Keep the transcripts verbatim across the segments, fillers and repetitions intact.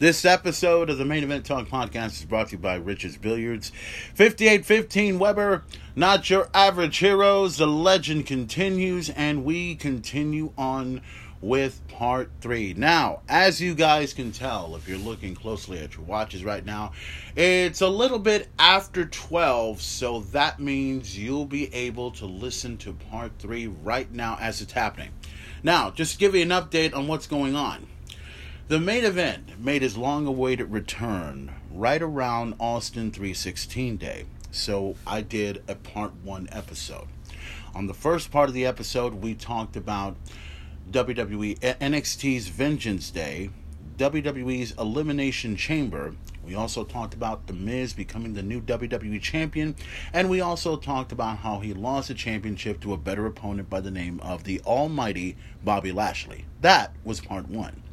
This episode of the Main Event Talk Podcast is brought to you by Richards Billiards. fifty-eight fifteen Weber, not your average heroes. The legend continues, and we continue on with part three. Now, as you guys can tell, if you're looking closely at your watches right now, it's a little bit after twelve, so that means you'll be able to listen to part three right now as it's happening. Now, just to give you an update on what's going on. The main event made his long-awaited return right around Austin three sixteen Day, so I did a part one episode. On the first part of the episode, we talked about W W E N X T's Vengeance Day, W W E's Elimination Chamber. We also talked about The Miz becoming the new W W E Champion, and we also talked about how he lost the championship to a better opponent by the name of the almighty Bobby Lashley. That was part one.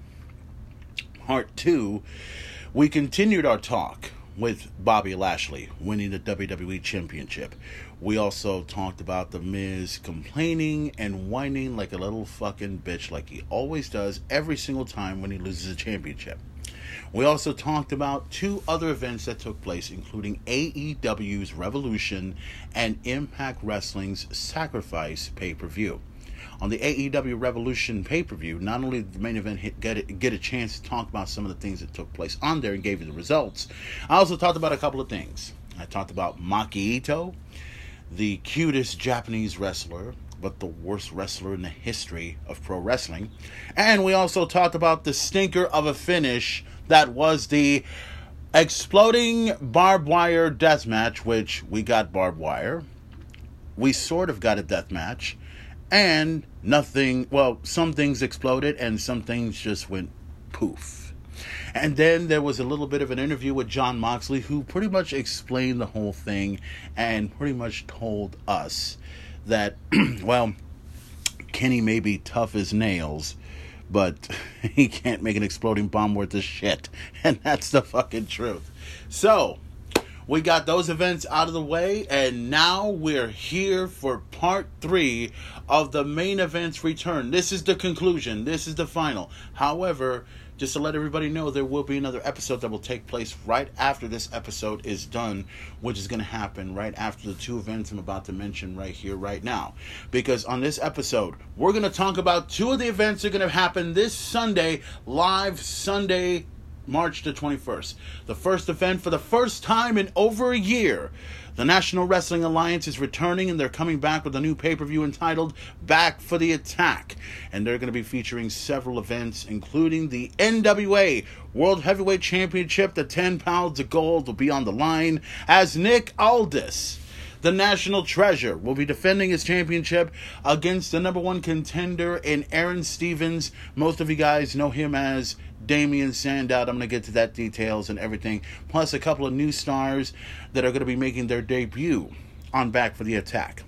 Part two, we continued our talk with Bobby Lashley winning the W W E Championship. We also talked about The Miz complaining and whining like a little fucking bitch like he always does every single time when he loses a championship. We also talked about two other events that took place, including A E W's Revolution and Impact Wrestling's Sacrifice pay-per-view. On the A E W Revolution pay-per-view, not only did the main event hit, get, a, get a chance to talk about some of the things that took place on there and gave you the results, I also talked about a couple of things. I talked about Maki Ito, the cutest Japanese wrestler, but the worst wrestler in the history of pro wrestling. And we also talked about the stinker of a finish that was the exploding barbed wire death match, which we got barbed wire. We sort of got a death match. And nothing, well, some things exploded and some things just went poof. And then there was a little bit of an interview with Jon Moxley, who pretty much explained the whole thing and pretty much told us that, well, Kenny may be tough as nails, but he can't make an exploding bomb worth of shit. And that's the fucking truth. So, we got those events out of the way, and now we're here for part three of the main event's return. This is the conclusion. This is the final. However, just to let everybody know, there will be another episode that will take place right after this episode is done, which is going to happen right after the two events I'm about to mention right here, right now. Because on this episode, we're going to talk about two of the events that are going to happen this Sunday, live Sunday, March the twenty-first. The first event for the first time in over a year. The National Wrestling Alliance is returning, and they're coming back with a new pay-per-view entitled Back for the Attack. And they're going to be featuring several events, including the N W A World Heavyweight Championship. The ten pounds of gold will be on the line as Nick Aldis, the National Treasure, will be defending his championship against the number one contender in Aaron Stevens. Most of you guys know him as Damian Sandow. I'm going to get to that details and everything. Plus a couple of new stars that are going to be making their debut on Back for the Attack.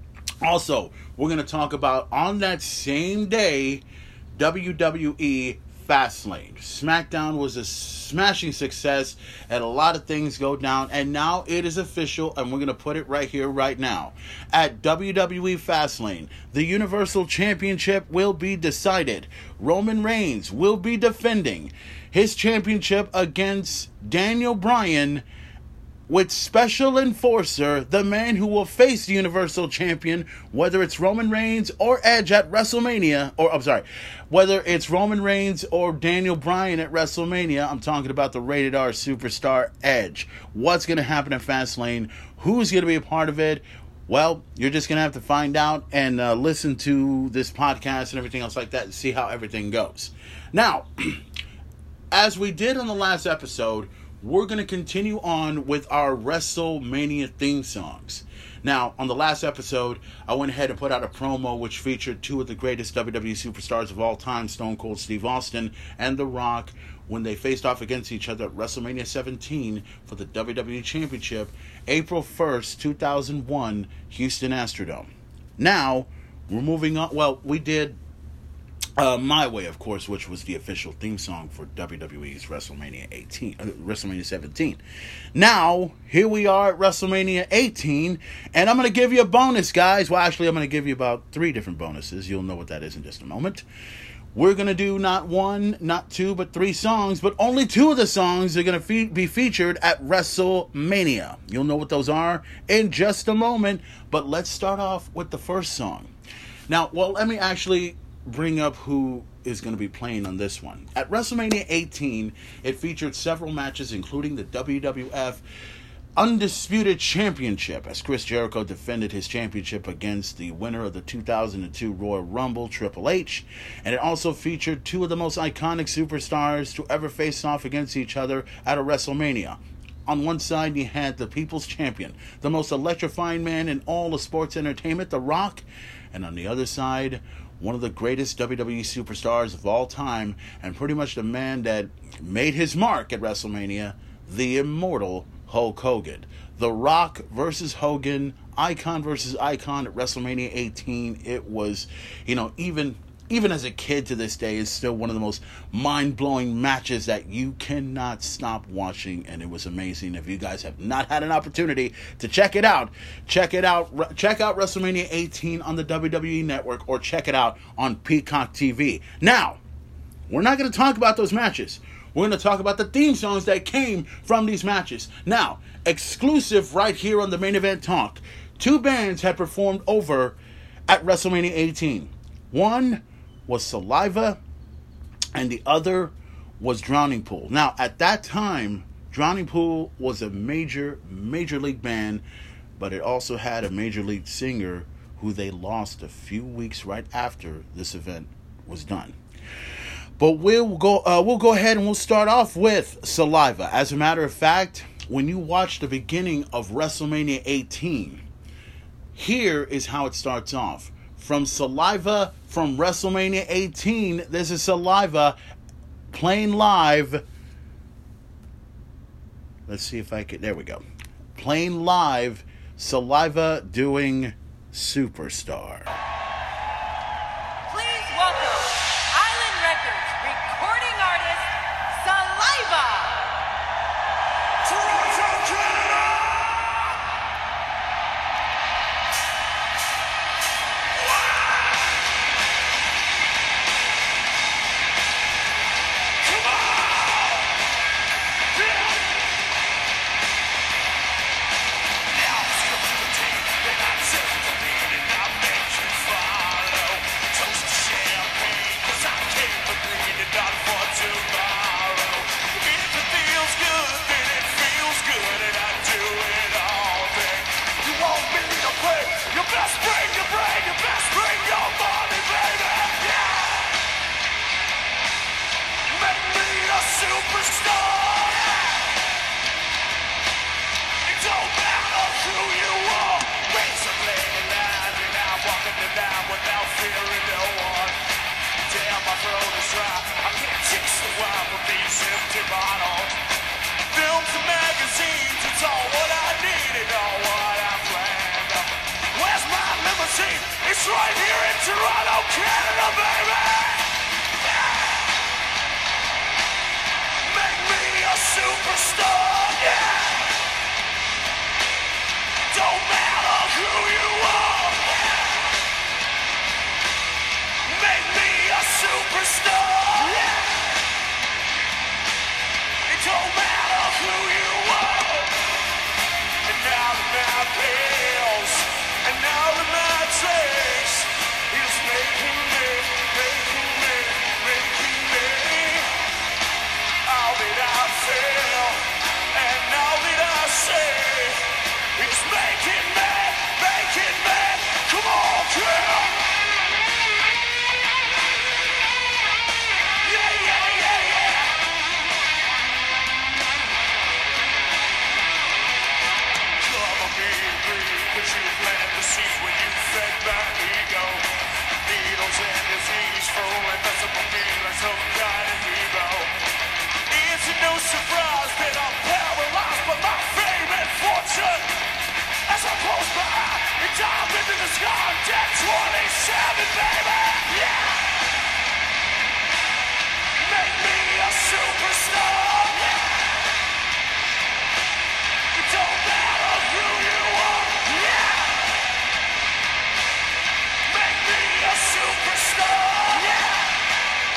Also, we're going to talk about, on that same day, W W E Fastlane. SmackDown was a smashing success, and a lot of things go down, and now it is official, and we're going to put it right here, right now. At W W E Fastlane, the Universal Championship will be decided. Roman Reigns will be defending his championship against Daniel Bryan, with special enforcer, the man who will face the Universal Champion, whether it's Roman Reigns or Edge at WrestleMania, or I'm sorry, whether it's Roman Reigns or Daniel Bryan at WrestleMania. I'm talking about the rated R superstar Edge. What's going to happen at Fastlane? Who's going to be a part of it? Well, you're just going to have to find out and uh, listen to this podcast and everything else like that and see how everything goes. Now, as we did on the last episode, we're going to continue on with our WrestleMania theme songs. Now, on the last episode, I went ahead and put out a promo which featured two of the greatest W W E superstars of all time, Stone Cold Steve Austin and The Rock, when they faced off against each other at WrestleMania seventeen for the W W E Championship, April first, two thousand one, Houston Astrodome. Now, we're moving on. Well, we did Uh, My Way, of course, which was the official theme song for W W E's WrestleMania eighteen, uh, WrestleMania seventeen. Now, here we are at WrestleMania eighteen, and I'm going to give you a bonus, guys. Well, actually, I'm going to give you about three different bonuses. You'll know what that is in just a moment. We're going to do not one, not two, but three songs, but only two of the songs are going to fe- be featured at WrestleMania. You'll know what those are in just a moment, but let's start off with the first song. Now, well, let me actually bring up who is going to be playing on this one. At WrestleMania eighteen, it featured several matches, including the W W F Undisputed Championship, as Chris Jericho defended his championship against the winner of the two thousand two Royal Rumble, Triple H. And it also featured two of the most iconic superstars to ever face off against each other at a WrestleMania. On one side, you had the People's Champion, the most electrifying man in all of sports entertainment, The Rock. And on the other side, one of the greatest W W E superstars of all time, and pretty much the man that made his mark at WrestleMania, the immortal Hulk Hogan. The Rock versus Hogan, icon versus icon at WrestleMania eighteen. It was, you know, even even as a kid to this day, is still one of the most mind-blowing matches that you cannot stop watching, and it was amazing. If you guys have not had an opportunity to check it out, check it out. Check out WrestleMania eighteen on the W W E Network, or check it out on Peacock T V. Now, we're not going to talk about those matches. We're going to talk about the theme songs that came from these matches. Now, exclusive right here on the Main Event Talk. Two bands had performed over at WrestleMania eighteen. One was Saliva, and the other was Drowning Pool. Now, at that time, Drowning Pool was a major, major league band, but it also had a major league singer who they lost a few weeks right after this event was done. But we'll go uh, we'll go ahead and we'll start off with Saliva. As a matter of fact, when you watch the beginning of WrestleMania eighteen, here is how it starts off. From Saliva, from WrestleMania eighteen, this is Saliva playing live. Let's see if I can, there we go. Playing live, Saliva doing Superstar. Please welcome Island Records recording artist Saliva. It's right here in Toronto, Canada, baby! Make me a superstar, yeah! Don't matter who you are, yeah! Make me a superstar, yeah! It don't matter who you are. And now the night feels, and now the night takes, is making me, making me, making me. All that I feel, and all that I say, is making me, making me. Come on, girl. Yeah, yeah, yeah, yeah. Come on, baby, cause you planted the seed when you fed my ego. Needles and disease, full invisible me like some kind of hero. It's no surprise that I'm paralyzed by my fame and fortune. As I close my eye and dive into the sky, I'm dead twenty-seven, baby. Yeah. Make me a superstar. Yeah. It don't matter who you are. Yeah. Make me a superstar. Yeah.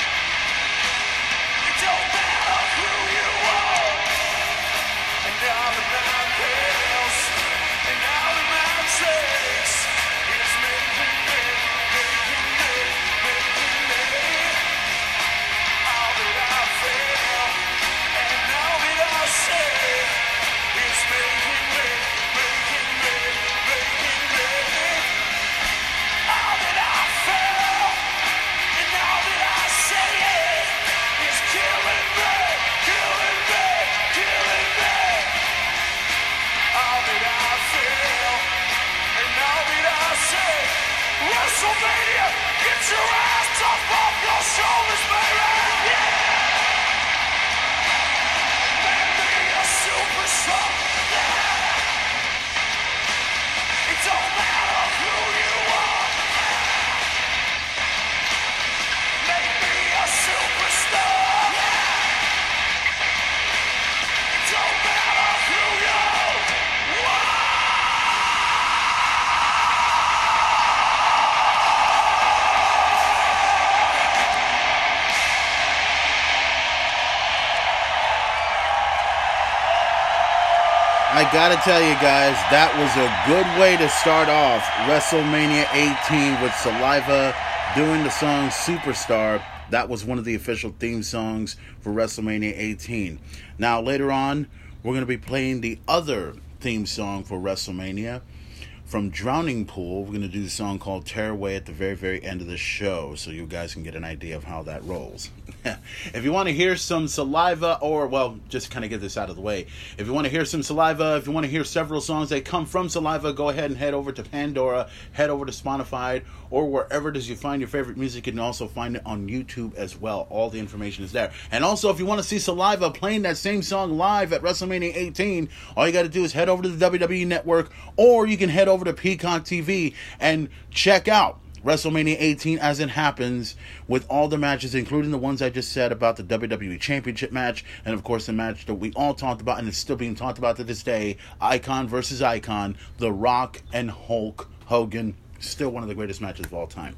I gotta tell you guys, that was a good way to start off WrestleMania eighteen with Saliva doing the song Superstar. That was one of the official theme songs for WrestleMania eighteen. Now, later on, we're going to be playing the other theme song for WrestleMania from Drowning Pool. We're going to do the song called Tearaway at the very, very end of the show, so you guys can get an idea of how that rolls. If you want to hear some Saliva, or, well, just kind of get this out of the way. If you want to hear some Saliva, if you want to hear several songs that come from Saliva, go ahead and head over to Pandora, head over to Spotify, or wherever it is you find your favorite music. You can also find it on YouTube as well. All the information is there. And also, if you want to see Saliva playing that same song live at WrestleMania eighteen, all you got to do is head over to the W W E Network, or you can head over to Peacock T V and check out WrestleMania eighteen as it happens, with all the matches, including the ones I just said about the W W E Championship match, and of course the match that we all talked about and is still being talked about to this day, Icon versus Icon, The Rock and Hulk Hogan. Still one of the greatest matches of all time.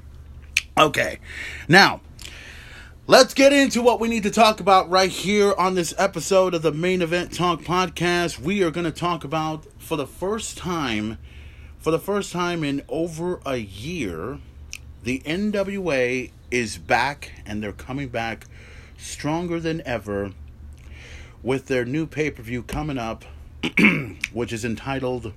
Okay, now let's get into what we need to talk about right here on this episode of the Main Event Talk Podcast. We are going to talk about, for the first time, for the first time in over a year, the N W A is back, and they're coming back stronger than ever with their new pay-per-view coming up, which is entitled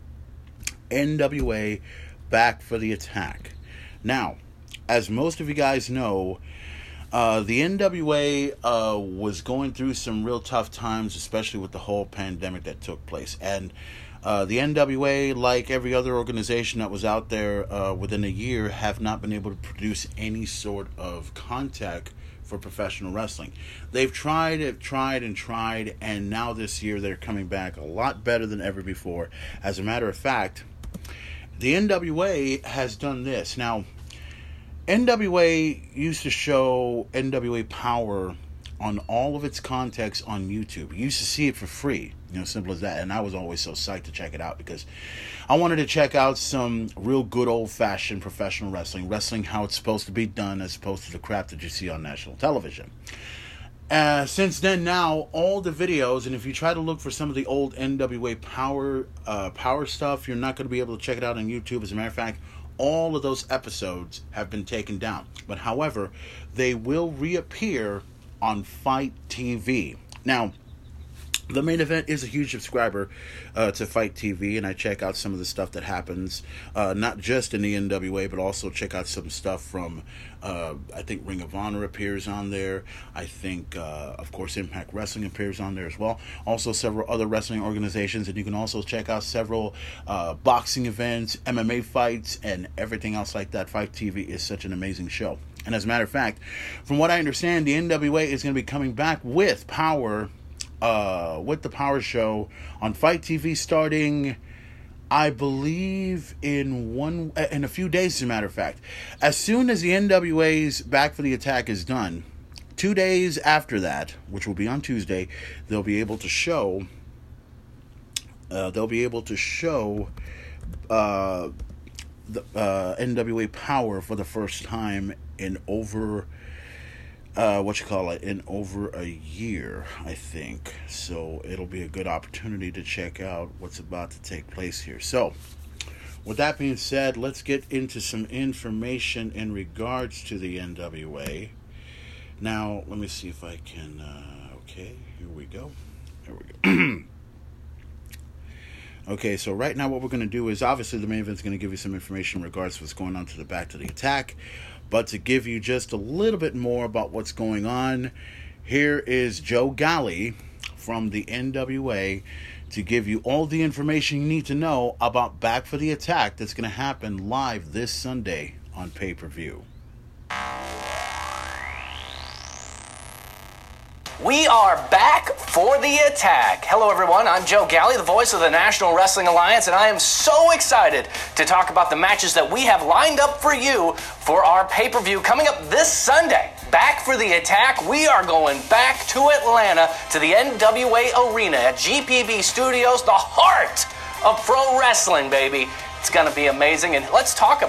N W A Back for the Attack. Now, as most of you guys know, uh, the N W A uh, was going through some real tough times, especially with the whole pandemic that took place. And uh, the N W A, like every other organization that was out there uh, within a year, have not been able to produce any sort of contact for professional wrestling. They've tried, have tried, and tried, and now this year they're coming back a lot better than ever before. As a matter of fact, the N W A has done this. Now, N W A used to show N W A Power on all of its contacts on YouTube. You used to see it for free, you know, simple as that. And I was always so psyched to check it out because I wanted to check out some real good old-fashioned professional wrestling, wrestling how it's supposed to be done as opposed to the crap that you see on national television. Uh, since then, now, all the videos, and if you try to look for some of the old N W A Power uh, Power stuff, you're not going to be able to check it out on YouTube. As a matter of fact, all of those episodes have been taken down. But however, they will reappear on Fight T V. Now, the Main Event is a huge subscriber uh, to Fight T V, and I check out some of the stuff that happens, uh, not just in the N W A, but also check out some stuff from, uh, I think Ring of Honor appears on there. I think, uh, of course, Impact Wrestling appears on there as well. Also, several other wrestling organizations, and you can also check out several uh, boxing events, M M A fights, and everything else like that. Fight T V is such an amazing show. And as a matter of fact, from what I understand, the N W A is going to be coming back with Power, uh, with the Power Show on Fight T V starting, I believe, in one in a few days, as a matter of fact. As soon as the N W A's Back for the Attack is done, two days after that, which will be on Tuesday, they'll be able to show, uh, they'll be able to show, uh, the uh, N W A Power for the first time in over, uh, what you call it, in over a year, I think. So it'll be a good opportunity to check out what's about to take place here. So, with that being said, let's get into some information in regards to the N W A. Now, let me see if I can, uh, okay, here we go. Here we go. Okay, so right now what we're going to do is, obviously the Main Event is going to give you some information in regards to what's going on to the Back to the Attack. But to give you just a little bit more about what's going on, here is Joe Galli from the N W A to give you all the information you need to know about Back for the Attack that's going to happen live this Sunday on pay-per-view. We are back for the attack. Hello, everyone. I'm Joe Galli, the voice of the National Wrestling Alliance, and I am so excited to talk about the matches that we have lined up for you for our pay-per-view coming up this Sunday. Back for the attack. We are going back to Atlanta to the N W A Arena at G P B Studios, the heart of pro wrestling, baby. It's going to be amazing, and let's talk about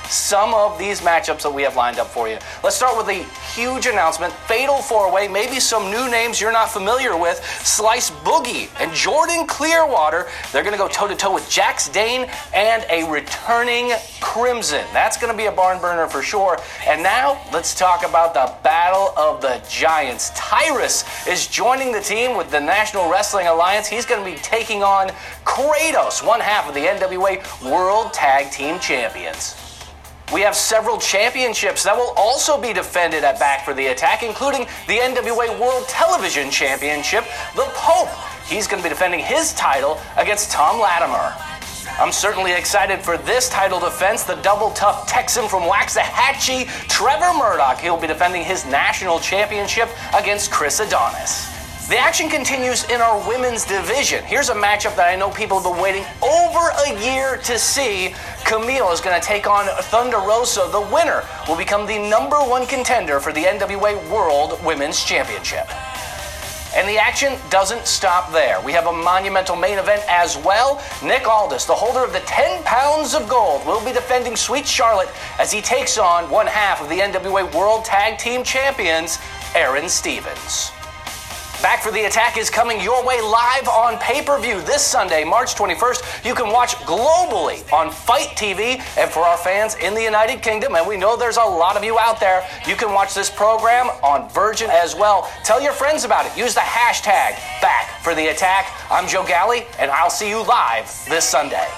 some of these matchups that we have lined up for you. Let's start with a huge announcement. Fatal four-way, maybe some new names you're not familiar with. Slice Boogie and Jordan Clearwater. They're going to go toe-to-toe with Jax Dane and a returning Crimson. That's going to be a barn burner for sure. And now, let's talk about the Battle of the Giants. Tyrus is joining the team with the National Wrestling Alliance. He's going to be taking on Kratos, one half of the N W A World Tag Team Champions. We have several championships that will also be defended at Back for the Attack, including the N W A World Television Championship. The Pope, he's going to be defending his title against Tom Latimer. I'm certainly excited for this title defense. The double tough Texan from Waxahachie, Trevor Murdoch, he'll be defending his national championship against Chris Adonis. The action continues in our women's division. Here's a matchup that I know people have been waiting over a year to see. Camille is going to take on Thunder Rosa. The winner will become the number one contender for the N W A World Women's Championship. And the action doesn't stop there. We have a monumental main event as well. Nick Aldis, the holder of the ten pounds of gold, will be defending Sweet Charlotte as he takes on one half of the N W A World Tag Team Champions, Aaron Stevens. Back for the Attack is coming your way live on pay-per-view this Sunday, March twenty-first. You can watch globally on Fight T V, and for our fans in the United Kingdom, and we know there's a lot of you out there, you can watch this program on Virgin as well. Tell your friends about it. Use the hashtag Back for the Attack. I'm Joe Galley, and I'll see you live this Sunday.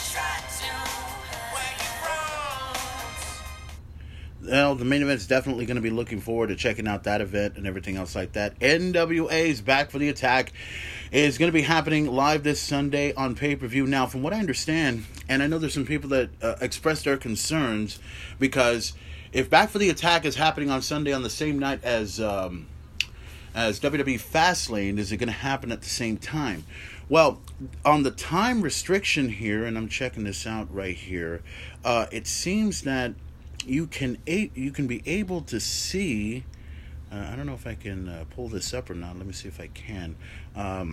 Well, the main event is definitely going to be looking forward to checking out that event and everything else like that. N W A's Back for the Attack is going to be happening live this Sunday on pay-per-view. Now, from what I understand, and I know there's some people that uh, express their concerns, because if Back for the Attack is happening on Sunday on the same night as um, as W W E Fastlane, is it going to happen at the same time? Well, on the time restriction here, and I'm checking this out right here, uh, it seems that you can a- you can be able to see, uh, I don't know if I can uh, pull this up or not. Let me see if I can. Um,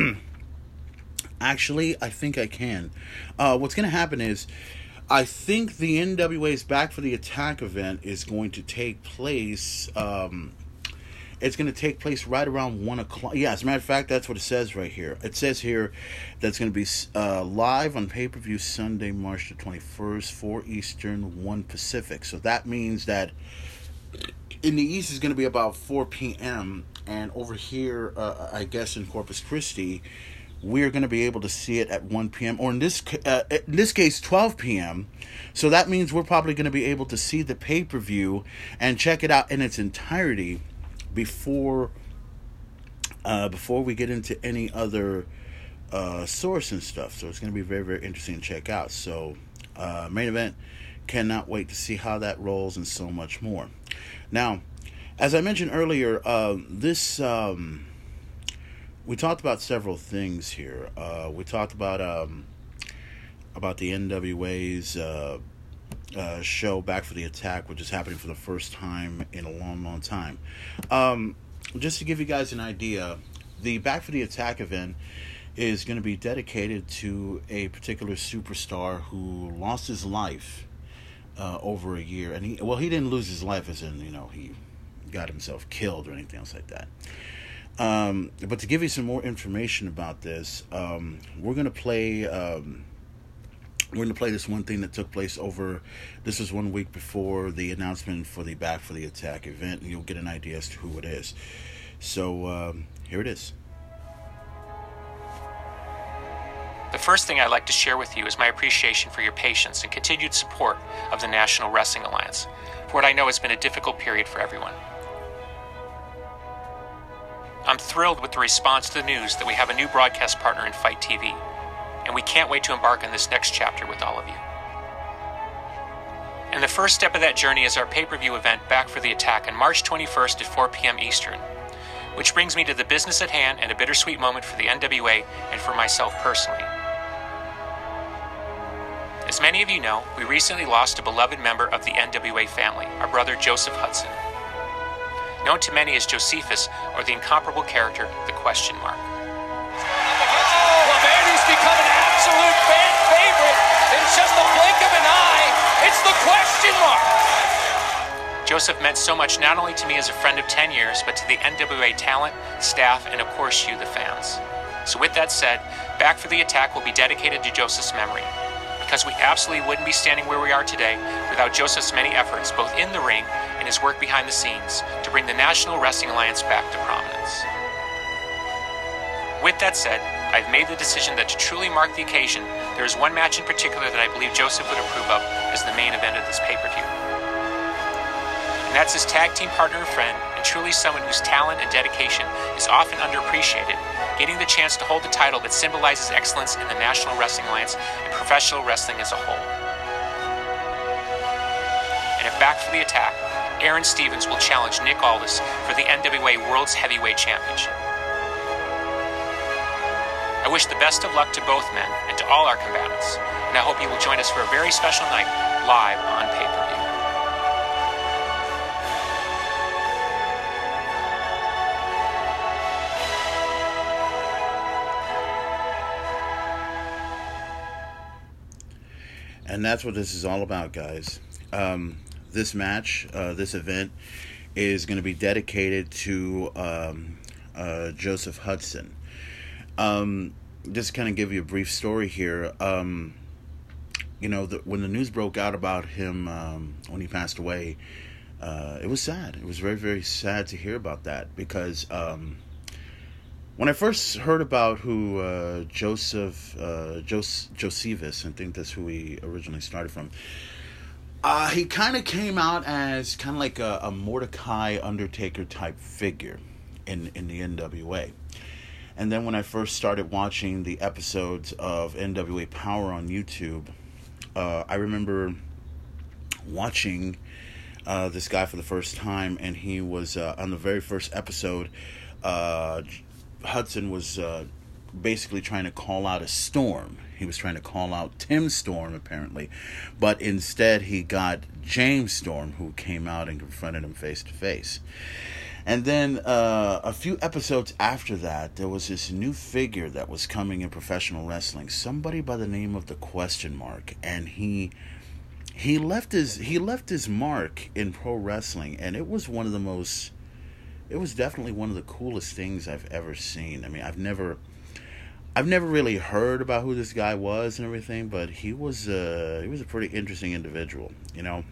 actually, I think I can. Uh, what's going to happen is, I think the N W A's Back for the Attack event is going to take place, um, it's going to take place right around one o'clock. Yeah, as a matter of fact, that's what it says right here. It says here that it's going to be uh, live on pay-per-view Sunday, March the twenty-first, four Eastern, one Pacific. So that means that in the East is going to be about four p.m. And over here, uh, I guess in Corpus Christi, we're going to be able to see it at one p.m. or in this uh, in this case, twelve p.m. So that means we're probably going to be able to see the pay-per-view and check it out in its entirety before uh, before we get into any other uh, source and stuff. So it's going to be very, very interesting to check out. So uh, main event, cannot wait to see how that rolls and so much more. Now, as I mentioned earlier, uh, this um, we talked about several things here. Uh, we talked about um, about the N W A's uh, uh, show Back for the Attack, which is happening for the first time in a long, long time. Um, just to give you guys an idea, the Back for the Attack event is going to be dedicated to a particular superstar who lost his life uh, over a year. And he, well, he didn't lose his life as in, you know, he got himself killed or anything else like that. Um, but to give you some more information about this, um, we're going to play... Um, We're going to play this one thing that took place over, this was one week before the announcement for the Back for the Attack event, and you'll get an idea as to who it is. So, um, here it is. The first thing I'd like to share with you is my appreciation for your patience and continued support of the National Wrestling Alliance, for what I know has been a difficult period for everyone. I'm thrilled with the response to the news that we have a new broadcast partner in Fight T V, and we can't wait to embark on this next chapter with all of you. And the first step of that journey is our pay-per-view event Back for the Attack on March twenty-first at four p.m. Eastern, which brings me to the business at hand and a bittersweet moment for the N W A and for myself personally. As many of you know, we recently lost a beloved member of the N W A family, our brother Joseph Hudson, known to many as Josephus, or the incomparable character, the Question Mark. Become an absolute fan favorite in just the blink of an eye. It's the Question question mark. Joseph meant so much not only to me as a friend of ten years, but to the N W A talent, staff, and of course you, the fans. So with that said, Back for the Attack will be dedicated to Joseph's memory, because we absolutely wouldn't be standing where we are today without Joseph's many efforts, both in the ring and his work behind the scenes, to bring the National Wrestling Alliance back to prominence. With that said, I've made the decision that to truly mark the occasion, there is one match in particular that I believe Joseph would approve of as the main event of this pay-per-view. And that's his tag team partner and friend, and truly someone whose talent and dedication is often underappreciated, getting the chance to hold the title that symbolizes excellence in the National Wrestling Alliance and professional wrestling as a whole. And at Back for the Attack, Aaron Stevens will challenge Nick Aldis for the N W A World's Heavyweight Championship. I wish the best of luck to both men and to all our combatants, and I hope you will join us for a very special night live on pay-per-view. And that's what this is all about, guys. Um, this match, uh, this event, is going to be dedicated to um, uh, Joseph Hudson. Um, just kind of give you a brief story here. Um, you know, the, when the news broke out about him um, when he passed away, uh, it was sad. It was very, very sad to hear about that, because um, when I first heard about who uh, Joseph uh, Jos- Josephus, I think that's who he originally started from, uh, he kind of came out as kind of like a, a Mordecai Undertaker type figure in, in the N W A. And then when I first started watching the episodes of N W A Power on YouTube, uh, I remember watching uh, this guy for the first time, and he was uh, on the very first episode. Uh, Hudson was uh, basically trying to call out a Storm. He was trying to call out Tim Storm, apparently. But instead, he got James Storm, who came out and confronted him face to face. And then uh, a few episodes after that, there was this new figure that was coming in professional wrestling. Somebody by the name of the Question Mark. And he he left his he left his mark in pro wrestling. And it was one of the most... It was definitely one of the coolest things I've ever seen. I mean, I've never, I've never really heard about who this guy was and everything, but he was, uh, he was a pretty interesting individual. You know,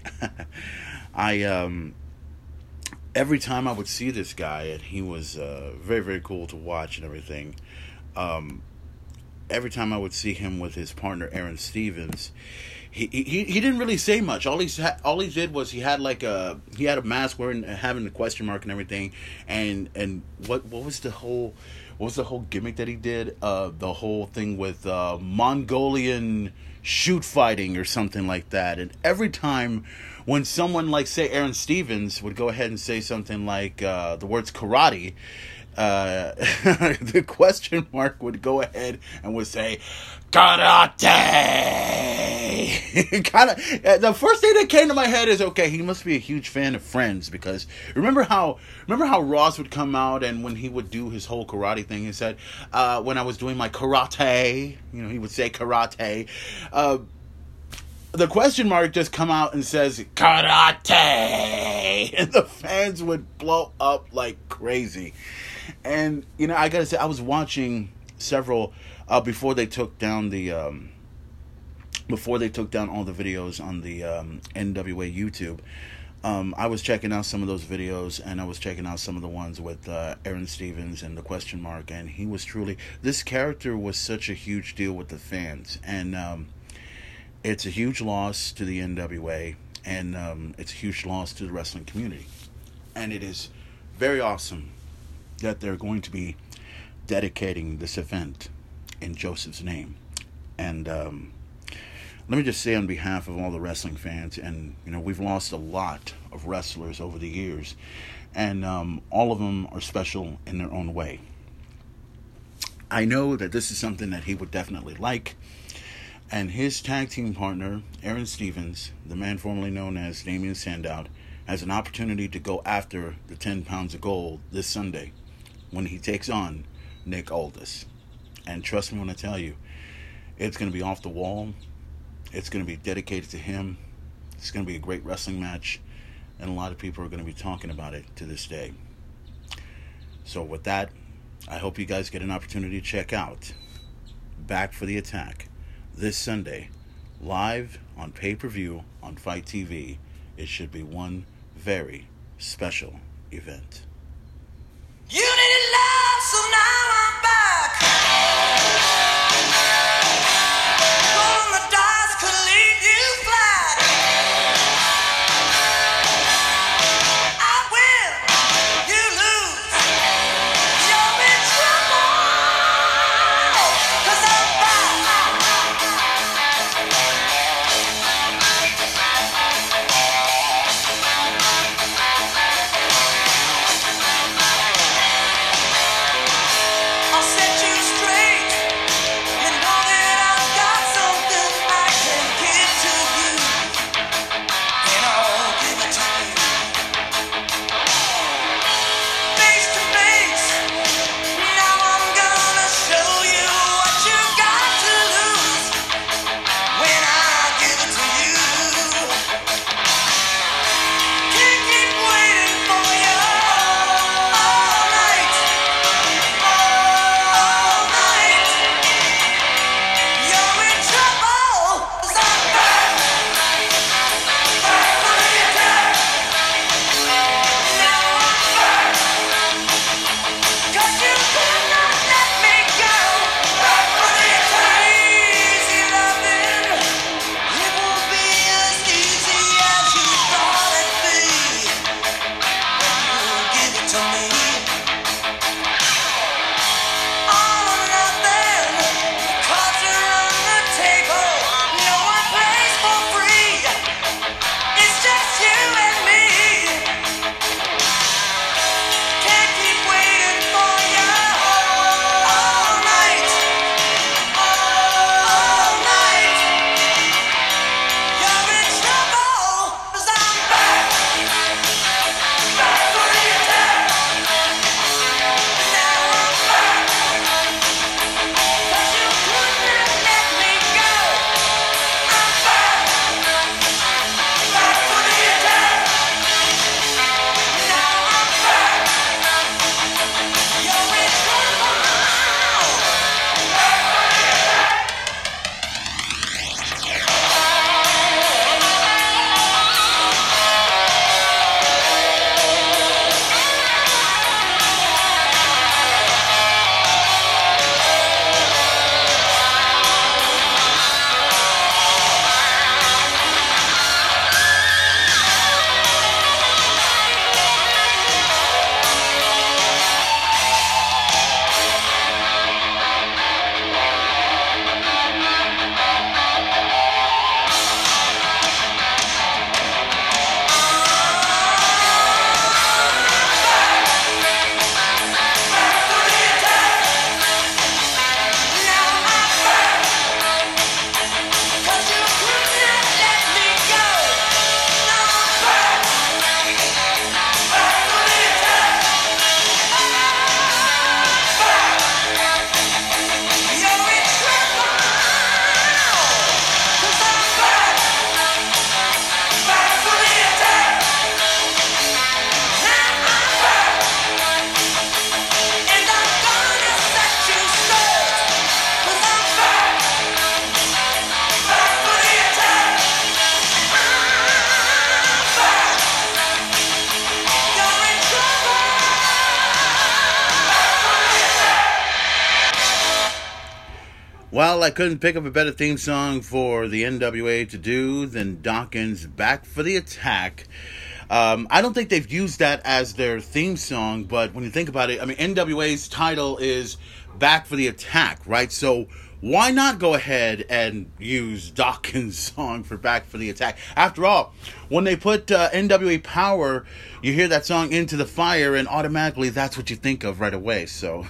I um, every time I would see this guy, and he was uh, very, very cool to watch and everything. Um, every time I would see him with his partner Aaron Stevens, He, he he didn't really say much. All he ha- all he did was he had like a he had a mask wearing, having the question mark and everything, and and what what was the whole what was the whole gimmick that he did? Uh, the whole thing with uh, Mongolian shoot fighting or something like that. And every time when someone like say Aaron Stevens would go ahead and say something like uh, the words karate, Uh, the Question Mark would go ahead and would say karate. kind of the first thing that came to my head is, okay, he must be a huge fan of Friends, because remember how remember how Ross would come out, and when he would do his whole karate thing, he said, uh, when I was doing my karate, you know, he would say karate. Uh, the Question Mark just come out and says karate, and the fans would blow up like crazy. And, you know, I gotta say, I was watching several, uh, before they took down the, um, before they took down all the videos on the um, N W A YouTube, um, I was checking out some of those videos, and I was checking out some of the ones with uh, Aaron Stevens and the Question Mark, and he was truly, this character was such a huge deal with the fans, and um, it's a huge loss to the N W A, and um, it's a huge loss to the wrestling community, and it is very awesome that they're going to be dedicating this event in Joseph's name. And um, let me just say on behalf of all the wrestling fans, and you know, we've lost a lot of wrestlers over the years, and um, all of them are special in their own way. I know that this is something that he would definitely like, and his tag team partner, Aaron Stevens, the man formerly known as Damien Sandow, has an opportunity to go after the ten pounds of gold this Sunday when he takes on Nick Aldis. And trust me when I tell you, it's going to be off the wall. It's going to be dedicated to him. It's going to be a great wrestling match, and a lot of people are going to be talking about it to this day. So with that, I hope you guys get an opportunity to check out Back for the Attack this Sunday, live on pay-per-view on Fight T V. It should be one very special event. You needed love, so now I'm back. Rolling the dice could leave you flat. I win, you lose. You're in trouble, 'cause I'm I'll set you straight. You know that I've got something I can give to you, and I'll give it to you. Face to face, now I'm gonna show you what you got to lose when I give it to you. Can't keep waiting for you all night. All night, you're in trouble, 'cause I'm back, back for the attack. Now I'm back, 'cause you could not let me go. Back for the attack. Easy loving, it won't be as easy as you thought it'd be. You give it to me. All or nothing, cards are on the table. No one plays for free. It's just you and me. Can't keep waiting for you all night. All night, you're in trouble, 'cause I'm back, back for the attack. Now I'm back. 'Cause you could not let me go. I'm back, back for the attack. Now I'm back. You're in trouble. Well, I couldn't pick up a better theme song for the N W A to do than Dawkins' Back for the Attack. Um, I don't think they've used that as their theme song, but when you think about it, I mean, N W A's title is Back for the Attack, right? So why not go ahead and use Dawkins' song for Back for the Attack? After all, when they put uh, N W A Power, you hear that song Into the Fire, and automatically that's what you think of right away. So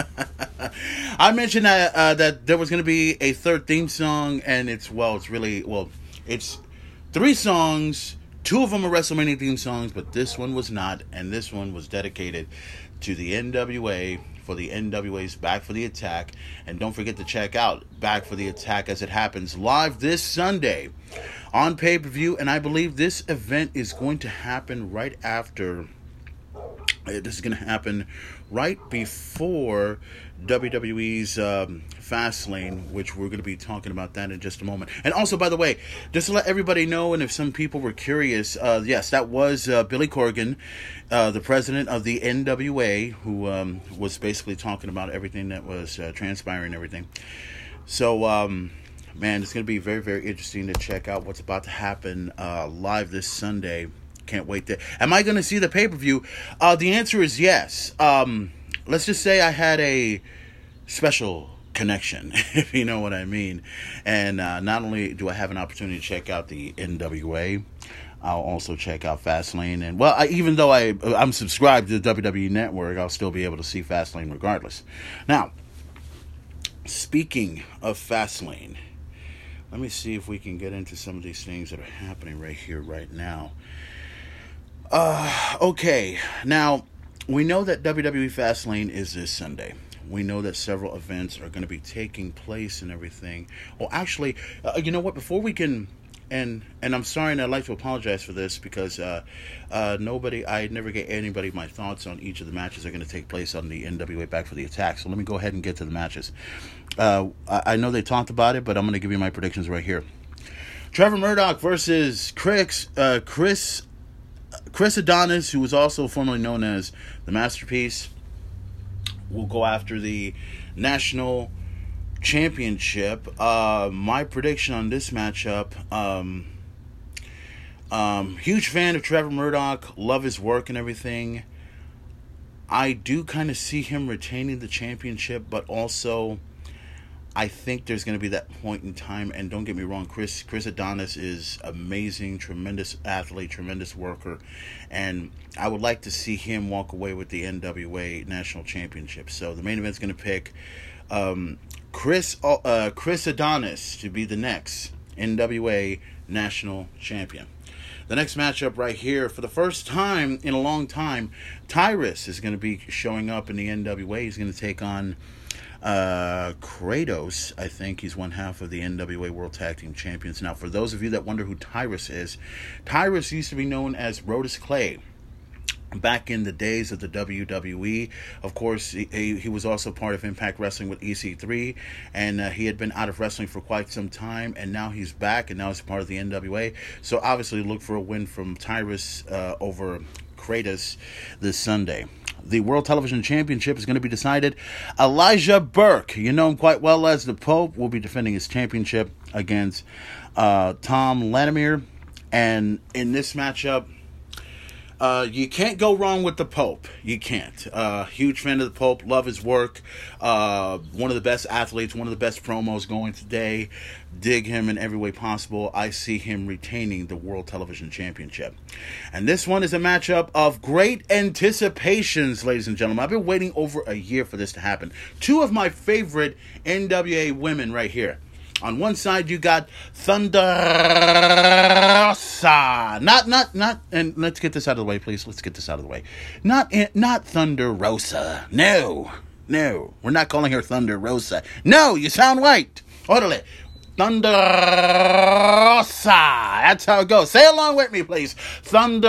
I mentioned that, uh, that there was going to be a third theme song, and it's, well, it's really, well, it's three songs. Two of them are WrestleMania theme songs, but this one was not, and this one was dedicated to the N W A for the N W A's Back for the Attack. And don't forget to check out Back for the Attack as it happens live this Sunday on pay-per-view. And I believe this event is going to happen right after... This is going to happen right before W W E's um, Fastlane, which we're going to be talking about that in just a moment. And also, by the way, just to let everybody know, and if some people were curious, uh, yes, that was uh, Billy Corgan, uh, the president of the N W A, who um, was basically talking about everything that was uh, transpiring and everything. So, um, man, it's going to be very, very interesting to check out what's about to happen uh, live this Sunday. Can't wait to... Am I going to see the pay-per-view? Uh, the answer is yes. Um, let's just say I had a special connection, if you know what I mean. And uh, not only do I have an opportunity to check out the N W A, I'll also check out Fastlane. And, well, I, even though I, I'm subscribed to the W W E Network, I'll still be able to see Fastlane regardless. Now, speaking of Fastlane, let me see if we can get into some of these things that are happening right here, right now. Uh, okay, now, we know that W W E Fastlane is this Sunday. We know that several events are going to be taking place and everything. Well, actually, uh, you know what, before we can, and and I'm sorry, and I'd like to apologize for this, because uh, uh, nobody, I never gave anybody my thoughts on each of the matches that are going to take place on the N W A Back for the Attack, so let me go ahead and get to the matches. Uh, I, I know they talked about it, but I'm going to give you my predictions right here. Trevor Murdoch versus Chris, uh, Chris... Chris Adonis, who was also formerly known as the Masterpiece, will go after the National Championship. Uh, my prediction on this matchup, um, um, huge fan of Trevor Murdoch, love his work and everything. I do kind of see him retaining the championship, but also I think there's going to be that point in time, and don't get me wrong, Chris Chris Adonis is amazing, tremendous athlete, tremendous worker, and I would like to see him walk away with the N W A National Championship. So the main event's going to pick um, Chris uh, Chris Adonis to be the next N W A National Champion. The next matchup right here, for the first time in a long time, Tyrus is going to be showing up in the N W A. He's going to take on Uh, Kratos. I think he's one half of the N W A World Tag Team Champions. Now, for those of you that wonder who Tyrus is, Tyrus used to be known as Brodus Clay back in the days of the W W E. Of course, he, he was also part of Impact Wrestling with E C three, and uh, he had been out of wrestling for quite some time, and now he's back, and now he's part of the N W A. So obviously look for a win from Tyrus uh, over Kratos this Sunday. The World Television Championship is going to be decided. Elijah Burke, you know him quite well as the Pope, will be defending his championship against uh, Tom Latimer. And in this matchup, uh, you can't go wrong with the Pope. You can't. Uh, huge fan of the Pope. Love his work. Uh, one of the best athletes. One of the best promos going today. Dig him in every way possible. I see him retaining the World Television Championship. And this one is a matchup of great anticipations, ladies and gentlemen. I've been waiting over a year for this to happen. Two of my favorite N W A women right here. On one side, you got Thunder Rosa. Not, not, not, and let's get this out of the way, please. Let's get this out of the way. Not, not Thunder Rosa. No, no. We're not calling her Thunder Rosa. No, you sound right. Orderly. Thunder Rosa. That's how it goes. Say along with me, please. Thunder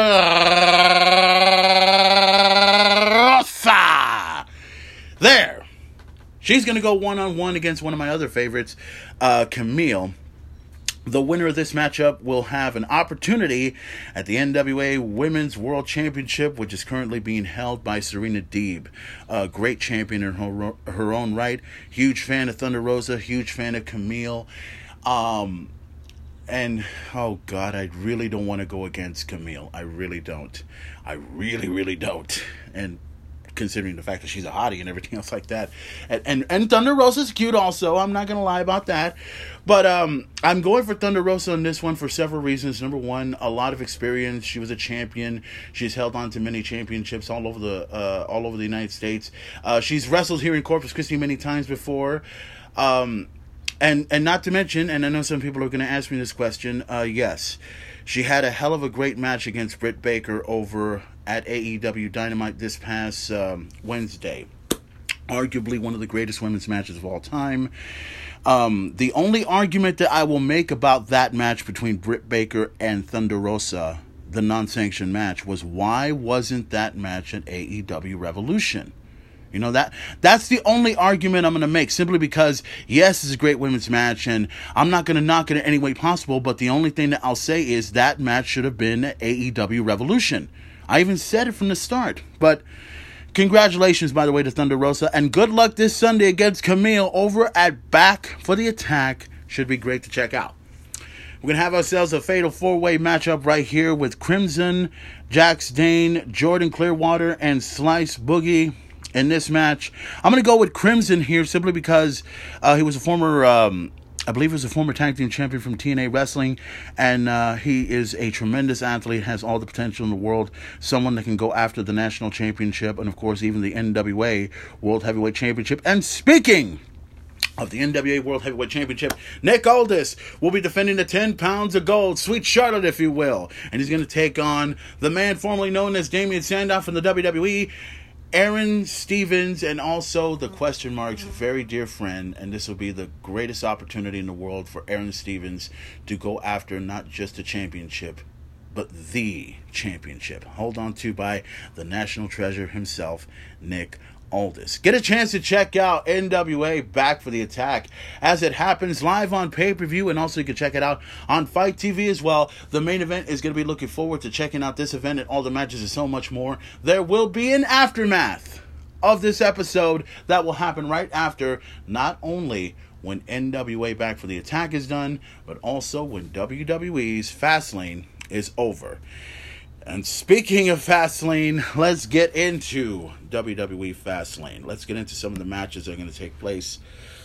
Rosa. There. She's going to go one-on-one against one of my other favorites, uh, Camille. The winner of this matchup will have an opportunity at the N W A Women's World Championship, which is currently being held by Serena Deeb. A great champion in her, her own right. Huge fan of Thunder Rosa. Huge fan of Camille. Um, and, oh, God, I really don't want to go against Camille. I really don't. I really, really don't. And considering the fact that she's a hottie and everything else like that. And and, and Thunder Rosa's cute also. I'm not going to lie about that. But um, I'm going for Thunder Rosa on this one for several reasons. Number one, a lot of experience. She was a champion. She's held on to many championships all over the uh, all over the United States. Uh, she's wrestled here in Corpus Christi many times before. Um, and, and not to mention, and I know some people are going to ask me this question, uh, yes, she had a hell of a great match against Britt Baker over at A E W Dynamite this past um, Wednesday. Arguably one of the greatest women's matches of all time. Um, the only argument that I will make about that match between Britt Baker and Thunder Rosa, the non-sanctioned match, was why wasn't that match at A E W Revolution? You know, that that's the only argument I'm going to make, simply because, yes, it's a great women's match, and I'm not going to knock it in any way possible, but the only thing that I'll say is that match should have been at A E W Revolution. I even said it from the start, but congratulations, by the way, to Thunder Rosa, and good luck this Sunday against Camille over at Back for the Attack. Should be great to check out. We're going to have ourselves a fatal four-way matchup right here with Crimson, Jax Dane, Jordan Clearwater, and Slice Boogie in this match. I'm going to go with Crimson here simply because uh, he was a former... Um, I believe he was a former tag team champion from T N A Wrestling, and uh, he is a tremendous athlete, has all the potential in the world, someone that can go after the national championship, and of course even the N W A World Heavyweight Championship. And speaking of the N W A World Heavyweight Championship, Nick Aldis will be defending the ten pounds of gold, Sweet Charlotte, if you will, and he's going to take on the man formerly known as Damian Sandow from the W W E, Aaron Stevens, and also the question marks very dear friend, and this will be the greatest opportunity in the world for Aaron Stevens to go after not just a championship, but the championship, held on to by the national treasure himself, Nick Aldis. Get a chance to check out N W A Back for the Attack as it happens live on pay-per-view, and also you can check it out on Fight T V as well. The main event is going to be looking forward to checking out this event and all the matches and so much more. There will be an aftermath of this episode that will happen right after, not only when N W A Back for the Attack is done, but also when W W E's Fastlane is over. And speaking of Fastlane, let's get into W W E Fastlane. Let's get into some of the matches that are going to take place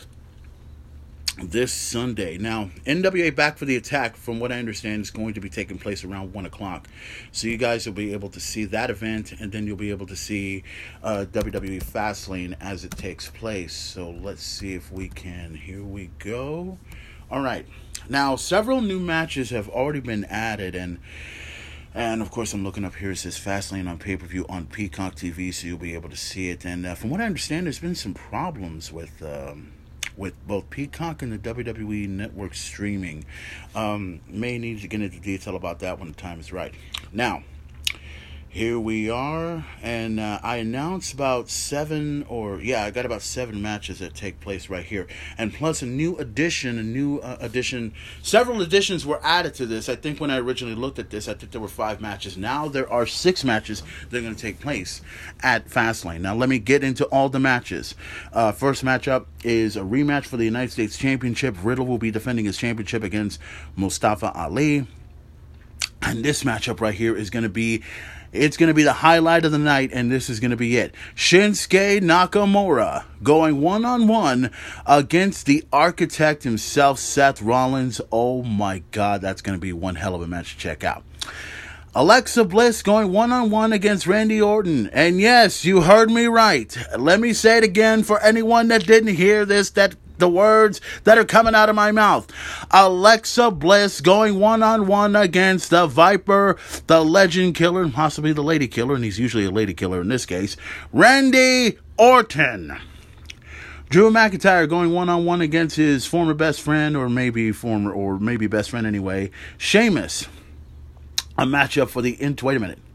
this Sunday. Now, N W A Back for the Attack, from what I understand, is going to be taking place around one o'clock. So you guys will be able to see that event, and then you'll be able to see uh, W W E Fastlane as it takes place. So let's see if we can. Here we go. All right. Now, several new matches have already been added, and And, of course, I'm looking up here. It says Fastlane on pay-per-view on Peacock T V, so you'll be able to see it. And uh, from what I understand, there's been some problems with um, with both Peacock and the W W E Network streaming. Um, may need to get into detail about that when the time is right. Now, here we are, and uh, I announced about seven, or yeah, I got about seven matches that take place right here, and plus a new addition, a new uh, addition. Several additions were added to this. I think when I originally looked at this, I think there were five matches. Now there are six matches that are going to take place at Fastlane. Now let me get into all the matches. Uh, first matchup is a rematch for the United States Championship. Riddle will be defending his championship against Mustafa Ali, and this matchup right here is going to be It's going to be the highlight of the night, and this is going to be it. Shinsuke Nakamura going one-on-one against the architect himself, Seth Rollins. Oh my God, that's going to be one hell of a match to check out. Alexa Bliss going one-on-one against Randy Orton. And yes, you heard me right. Let me say it again for anyone that didn't hear this, that the words that are coming out of my mouth. Alexa Bliss going one-on-one against the Viper, the Legend Killer, and possibly the Lady Killer, and he's usually a Lady Killer in this case, Randy Orton. Drew McIntyre going one-on-one against his former best friend, or maybe former, or maybe best friend anyway, Sheamus. A matchup for the... Int- Wait a minute.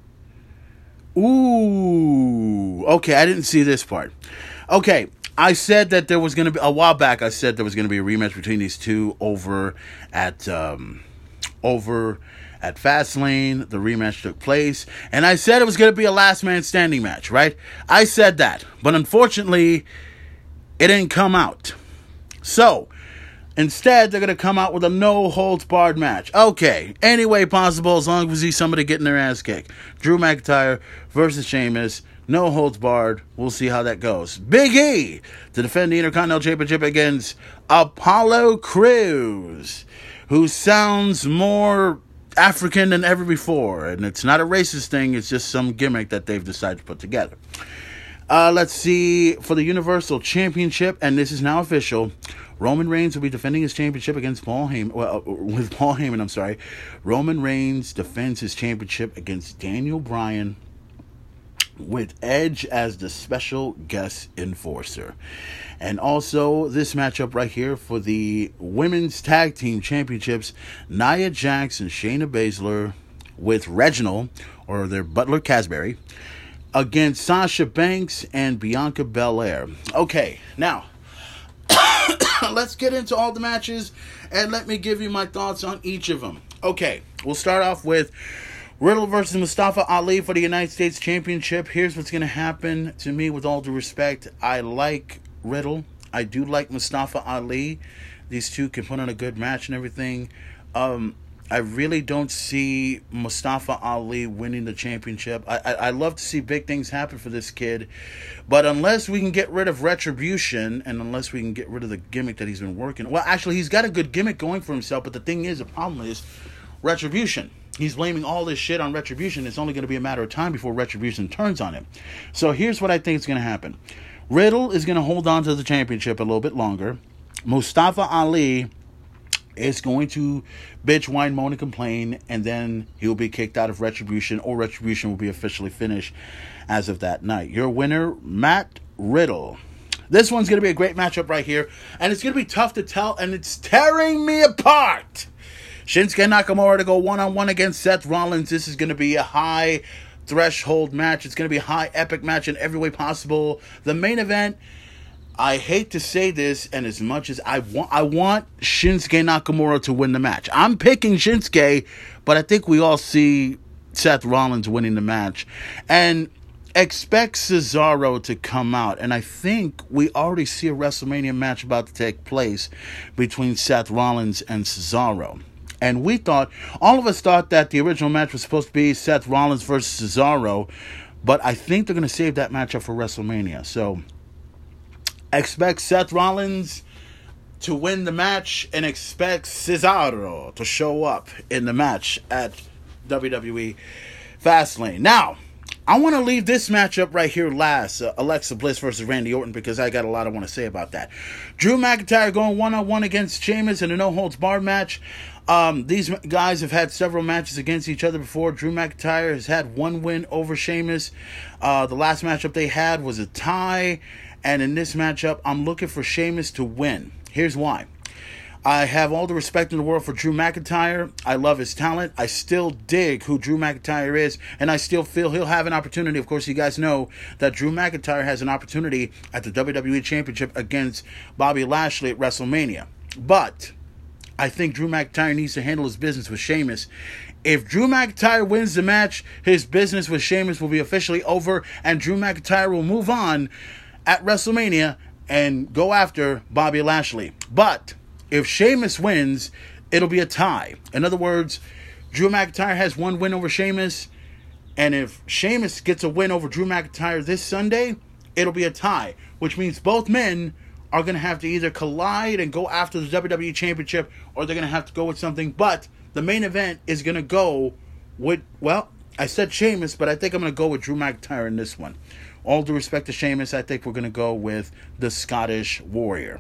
Ooh. Okay, I didn't see this part. Okay, I said that there was going to be... A while back, I said there was going to be a rematch between these two over at... Um, over at Fastlane. The rematch took place. And I said it was going to be a last man standing match, right? I said that. But unfortunately, it didn't come out. So... Instead, they're going to come out with a no-holds-barred match. Okay, any way possible, as long as we see somebody getting their ass kicked. Drew McIntyre versus Sheamus, no-holds-barred. We'll see how that goes. Big E to defend the Intercontinental Championship against Apollo Crews, who sounds more African than ever before. And it's not a racist thing, it's just some gimmick that they've decided to put together. Uh, let's see, for the Universal Championship, and this is now official, Roman Reigns will be defending his championship against Paul Heyman. Well, uh, with Paul Heyman, I'm sorry. Roman Reigns defends his championship against Daniel Bryan with Edge as the special guest enforcer. And also this matchup right here for the Women's Tag Team Championships, Nia Jax and Shayna Baszler with Reginald, or their Butler Casberry, against Sasha Banks and Bianca Belair. Okay, now, let's get into all the matches, and let me give you my thoughts on each of them. Okay, we'll start off with Riddle versus Mustafa Ali for the United States Championship. Here's what's going to happen to me, with all due respect. I like Riddle. I do like Mustafa Ali. These two can put on a good match and everything. Um, I really don't see Mustafa Ali winning the championship. I, I, I love to see big things happen for this kid. But unless we can get rid of Retribution, and unless we can get rid of the gimmick that he's been working... Well, actually, he's got a good gimmick going for himself, but the thing is, the problem is Retribution. He's blaming all this shit on Retribution. It's only going to be a matter of time before Retribution turns on him. So here's what I think is going to happen. Riddle is going to hold on to the championship a little bit longer. Mustafa Ali is going to bitch, whine, moan, and complain, and then he'll be kicked out of Retribution, or Retribution will be officially finished as of that night. Your winner, Matt Riddle. This one's going to be a great matchup right here, and it's going to be tough to tell, and it's tearing me apart. Shinsuke Nakamura to go one-on-one against Seth Rollins. This is going to be a high threshold match. It's going to be a high epic match in every way possible. The main event, I hate to say this, and as much as I want, I want Shinsuke Nakamura to win the match. I'm picking Shinsuke, but I think we all see Seth Rollins winning the match. And expect Cesaro to come out. And I think we already see a WrestleMania match about to take place between Seth Rollins and Cesaro. And we thought, all of us thought that the original match was supposed to be Seth Rollins versus Cesaro, but I think they're going to save that matchup for WrestleMania. So, expect Seth Rollins to win the match, and expect Cesaro to show up in the match at W W E Fastlane. Now, I want to leave this matchup right here last, uh, Alexa Bliss versus Randy Orton, because I got a lot I want to say about that. Drew McIntyre going one-on-one against Sheamus in a no-holds-barred match. Um, these guys have had several matches against each other before. Drew McIntyre has had one win over Sheamus. Uh, the last matchup they had was a tie. And in this matchup, I'm looking for Sheamus to win. Here's why. I have all the respect in the world for Drew McIntyre. I love his talent. I still dig who Drew McIntyre is. And I still feel he'll have an opportunity. Of course, you guys know that Drew McIntyre has an opportunity at the W W E Championship against Bobby Lashley at WrestleMania. But I think Drew McIntyre needs to handle his business with Sheamus. If Drew McIntyre wins the match, his business with Sheamus will be officially over, and Drew McIntyre will move on at WrestleMania and go after Bobby Lashley. But if Sheamus wins, it'll be a tie. In other words, Drew McIntyre has one win over Sheamus, and if Sheamus gets a win over Drew McIntyre this Sunday, it'll be a tie, which means both men are going to have to either collide and go after the W W E Championship, or they're going to have to go with something. But the main event is going to go with, well, I said Sheamus, but I think I'm going to go with Drew McIntyre in this one. All due respect to Sheamus, I think we're going to go with the Scottish Warrior.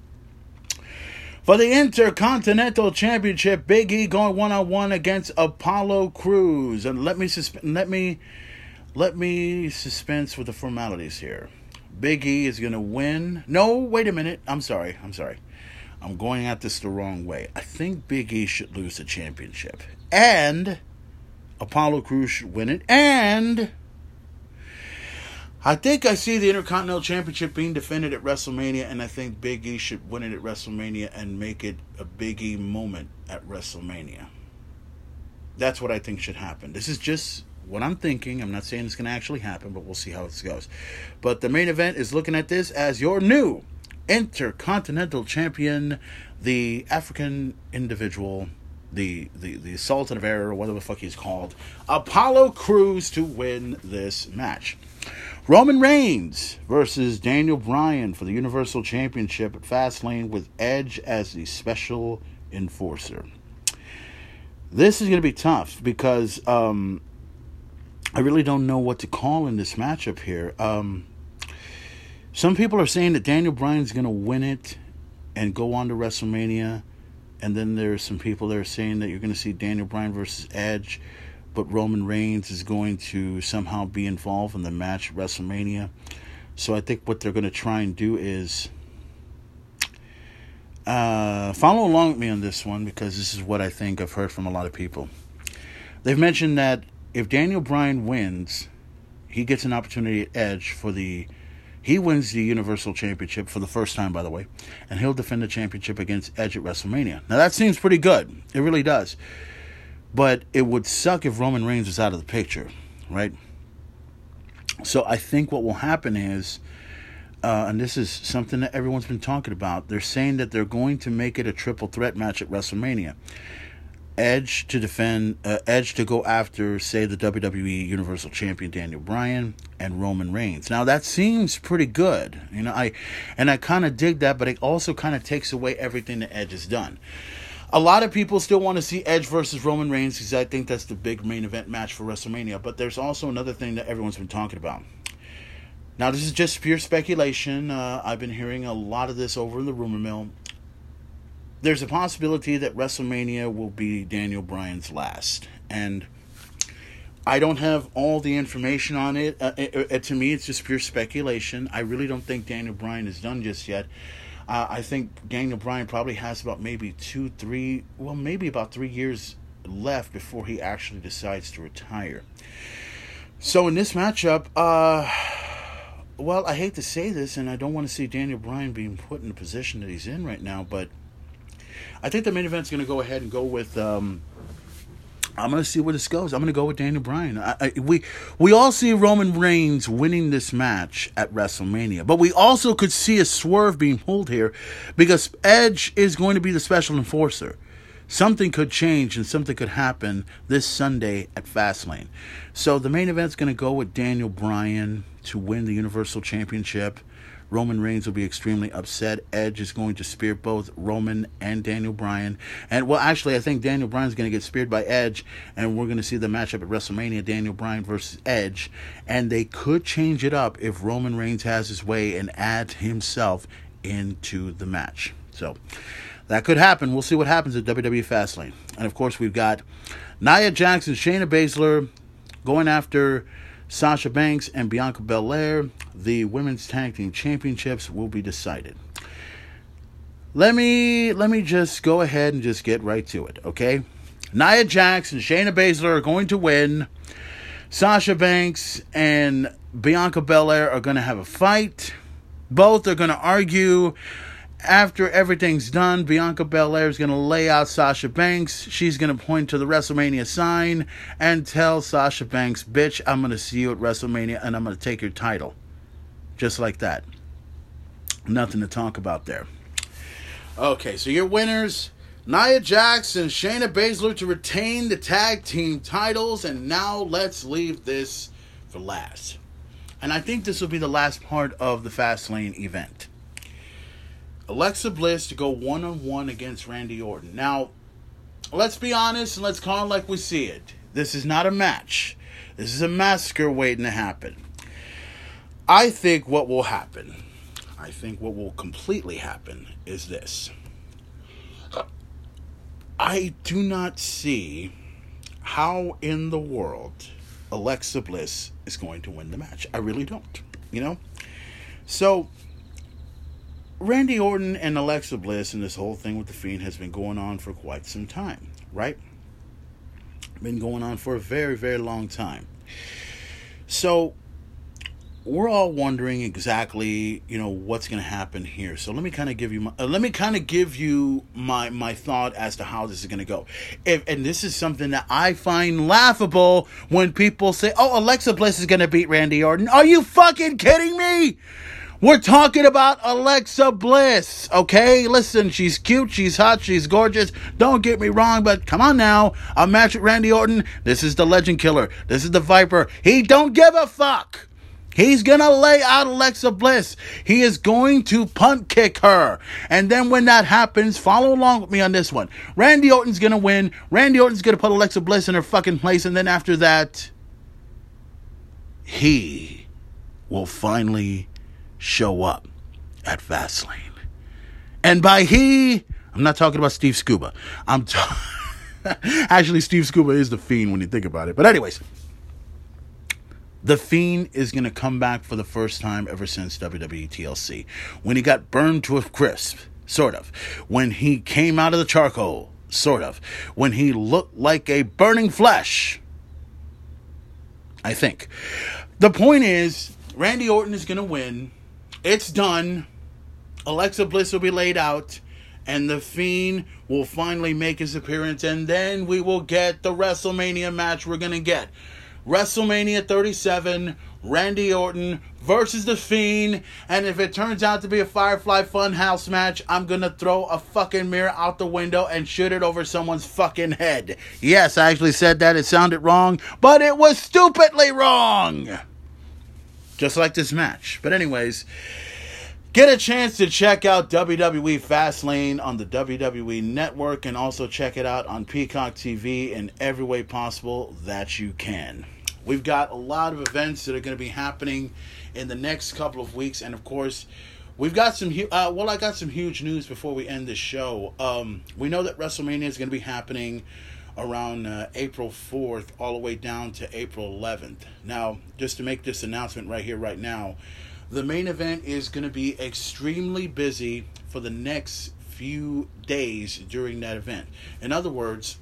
For the Intercontinental Championship, Big E going one-on-one against Apollo Crews. And let me susp- let me let me suspense with the formalities here. Big E is going to win. No, wait a minute. I'm sorry. I'm sorry. I'm going at this the wrong way. I think Big E should lose the championship. And Apollo Crews should win it. And I think I see the Intercontinental Championship being defended at WrestleMania. And I think Big E should win it at WrestleMania and make it a Big E moment at WrestleMania. That's what I think should happen. This is just what I'm thinking. I'm not saying it's going to actually happen, but we'll see how this goes. But the main event is looking at this as your new Intercontinental Champion, the African individual, the, the, the Sultan of Air, or whatever the fuck he's called, Apollo Crews, to win this match. Roman Reigns versus Daniel Bryan for the Universal Championship at Fastlane with Edge as the special enforcer. This is going to be tough because um, I really don't know what to call in this matchup here. Um, some people are saying that Daniel Bryan's going to win it and go on to WrestleMania. And then there's some people that are saying that you're going to see Daniel Bryan versus Edge. but Roman Reigns is going to somehow be involved in the match at WrestleMania. So I think what they're going to try and do is uh, follow along with me on this one, because this is what I think I've heard from a lot of people. They've mentioned that if Daniel Bryan wins, he gets an opportunity at Edge for the... He wins the Universal Championship for the first time, by the way, and he'll defend the championship against Edge at WrestleMania. Now, that seems pretty good. It really does. But it would suck if Roman Reigns was out of the picture, right? So I think what will happen is, uh, and this is something that everyone's been talking about, they're saying that they're going to make it a triple threat match at WrestleMania. Edge to defend, uh, Edge to go after, say, the W W E Universal Champion Daniel Bryan and Roman Reigns. Now that seems pretty good, you know. I and I kind of dig that, but it also kind of takes away everything that Edge has done. A lot of people still want to see Edge versus Roman Reigns because I think that's the big main event match for WrestleMania. But there's also another thing that everyone's been talking about. Now this is just pure speculation. Uh, I've been hearing a lot of this over in the rumor mill. There's a possibility that WrestleMania will be Daniel Bryan's last. And I don't have all the information on it. Uh, it, it. To me, it's just pure speculation. I really don't think Daniel Bryan is done just yet. Uh, I think Daniel Bryan probably has about maybe two, three, well, maybe about three years left before he actually decides to retire. So in this matchup, uh, well, I hate to say this, and I don't want to see Daniel Bryan being put in the position that he's in right now, but I think the main event's going to go ahead and go with, um, I'm going to see where this goes. I'm going to go with Daniel Bryan. I, I, we we all see Roman Reigns winning this match at WrestleMania, but we also could see a swerve being pulled here because Edge is going to be the special enforcer. Something could change and something could happen this Sunday at Fastlane. So the main event's going to go with Daniel Bryan to win the Universal Championship. Roman Reigns will be extremely upset. Edge is going to spear both Roman and Daniel Bryan. And, well, actually, I think Daniel Bryan's going to get speared by Edge, and we're going to see the matchup at WrestleMania, Daniel Bryan versus Edge. And they could change it up if Roman Reigns has his way and add himself into the match. So, that could happen. We'll see what happens at W W E Fastlane. And, of course, we've got Nia Jax, Shayna Baszler going after Sasha Banks and Bianca Belair. The Women's Tag Team Championships will be decided. Let me let me just go ahead and just get right to it, okay? Nia Jax and Shayna Baszler are going to win. Sasha Banks and Bianca Belair are going to have a fight. Both are going to argue. After everything's done, Bianca Belair is going to lay out Sasha Banks. She's going to point to the WrestleMania sign and tell Sasha Banks, bitch, I'm going to see you at WrestleMania and I'm going to take your title. Just like that. Nothing to talk about there. Okay, so your winners, Nia Jax and Shayna Baszler to retain the tag team titles. And now let's leave this for last. And I think this will be the last part of the Fastlane event. Alexa Bliss to go one-on-one against Randy Orton. Now, let's be honest and let's call it like we see it. This is not a match. This is a massacre waiting to happen. I think what will happen, I think what will completely happen is this. I do not see how in the world Alexa Bliss is going to win the match. I really don't, you know? So, Randy Orton and Alexa Bliss and this whole thing with The Fiend has been going on for quite some time, right? Been going on for a very, very long time. So, we're all wondering exactly, you know, what's going to happen here. So let me kind of give you my, uh, let me kind of give you my my thought as to how this is going to go. If, and this is something that I find laughable when people say, "Oh, Alexa Bliss is going to beat Randy Orton." Are you fucking kidding me? We're talking about Alexa Bliss, okay? Listen, she's cute, she's hot, she's gorgeous. Don't get me wrong, but come on now. A match with Randy Orton. This is the Legend Killer. This is the Viper. He don't give a fuck. He's going to lay out Alexa Bliss. He is going to punt kick her. And then when that happens, follow along with me on this one. Randy Orton's going to win. Randy Orton's going to put Alexa Bliss in her fucking place. And then after that, he will finally show up at Fastlane. And by he, I'm not talking about Steve Scuba. I'm talking... Actually, Steve Scuba is the Fiend when you think about it. But anyways, the Fiend is going to come back for the first time ever since W W E T L C. When he got burned to a crisp, sort of. When he came out of the charcoal, sort of. When he looked like a burning flesh, I think. The point is, Randy Orton is going to win. It's done. Alexa Bliss will be laid out. And the Fiend will finally make his appearance. And then we will get the WrestleMania match we're going to get. WrestleMania thirty-seven, Randy Orton versus the Fiend. And if it turns out to be a Firefly Funhouse match, I'm going to throw a fucking mirror out the window and shoot it over someone's fucking head. Yes, I actually said that. It sounded wrong, but it was stupidly wrong. Just like this match. But anyways, get a chance to check out W W E Fastlane on the W W E Network, and also check it out on Peacock T V in every way possible that you can. We've got a lot of events that are going to be happening in the next couple of weeks, and of course, we've got some. Hu- uh, well, I got some huge news before we end this show. Um, we know that WrestleMania is going to be happening around uh, April fourth, all the way down to April eleventh. Now, just to make this announcement right here, right now. The main event is going to be extremely busy for the next few days during that event. In other words,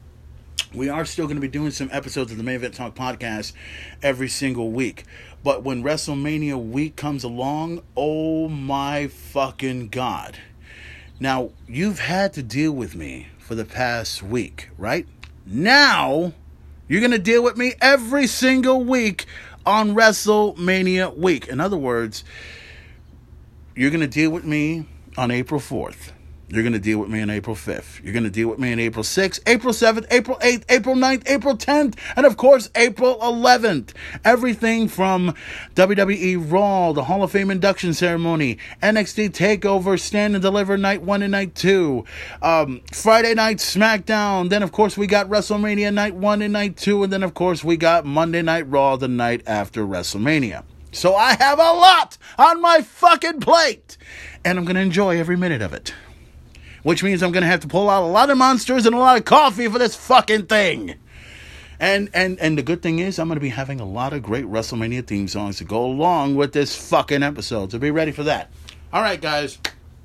we are still going to be doing some episodes of the Main Event Talk podcast every single week. But when WrestleMania week comes along, oh my fucking God. Now, you've had to deal with me for the past week, right? Now, you're going to deal with me every single week on WrestleMania week. In other words, you're going to deal with me on April fourth. You're going to deal with me on April fifth. You're going to deal with me on April sixth, April seventh, April eighth, April ninth, April tenth, and of course, April eleventh. Everything from W W E Raw, the Hall of Fame induction ceremony, N X T TakeOver, Stand and Deliver Night one and Night two, um, Friday Night SmackDown. Then, of course, we got WrestleMania Night one and Night two, and then, of course, we got Monday Night Raw the night after WrestleMania. So I have a lot on my fucking plate, and I'm going to enjoy every minute of it. Which means I'm going to have to pull out a lot of monsters and a lot of coffee for this fucking thing. And and and the good thing is I'm going to be having a lot of great WrestleMania theme songs to go along with this fucking episode. So be ready for that. All right, guys.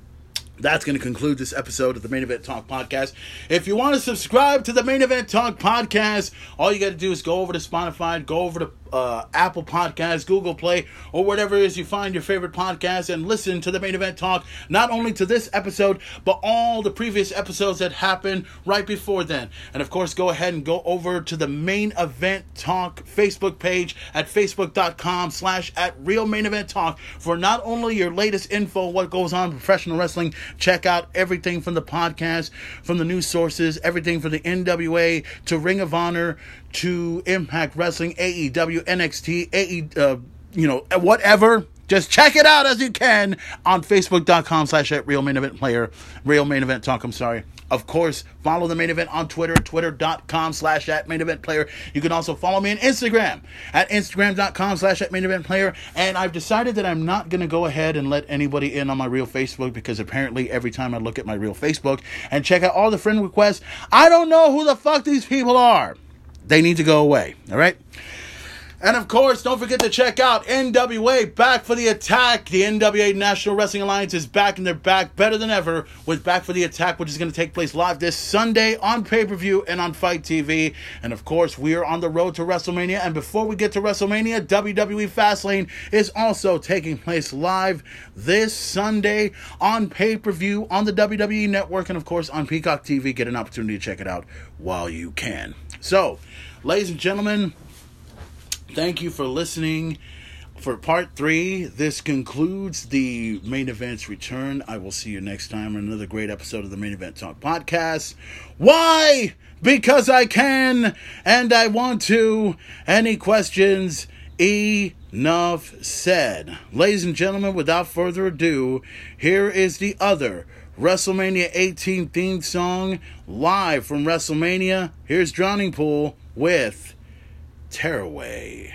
That's going to conclude this episode of the Main Event Talk Podcast. If you want to subscribe to the Main Event Talk Podcast, all you got to do is go over to Spotify, go over to uh, Apple Podcasts, Google Play, or whatever it is you find your favorite podcast, and listen to the Main Event Talk, not only to this episode, but all the previous episodes that happened right before then. And of course, go ahead and go over to the Main Event Talk Facebook page at facebook.com slash at Real Main Event Talk for not only your latest info, what goes on in professional wrestling. Check out everything from the podcast, from the news sources, everything from the N W A to Ring of Honor to Impact Wrestling, A E W, N X T, A E, uh, you know, whatever. Just check it out as you can on facebook.com slash at Real Main Event Player, Real Main Event Talk, I'm sorry. Of course, follow the Main Event on Twitter, twitter.com slash at Main Event Player. You can also follow me on Instagram at instagram.com slash at Main Event Player. And I've decided that I'm not going to go ahead and let anybody in on my real Facebook, because apparently every time I look at my real Facebook and check out all the friend requests, I don't know who the fuck these people are. They need to go away, all right? And of course, don't forget to check out N W A Back for the Attack. The N W A National Wrestling Alliance is back, and they're back better than ever with Back for the Attack, which is going to take place live this Sunday on pay-per-view and on Fight T V. And of course, we are on the road to WrestleMania. And before we get to WrestleMania, W W E Fastlane is also taking place live this Sunday on pay-per-view on the W W E Network, and of course on Peacock T V. Get an opportunity to check it out while you can. So, ladies and gentlemen, thank you for listening for part three. This concludes the Main Event's return. I will see you next time on another great episode of the Main Event Talk Podcast. Why? Because I can and I want to. Any questions? Enough said. Ladies and gentlemen, without further ado, here is the other WrestleMania eighteen theme song live from WrestleMania. Here's Drowning Pool with Tearaway.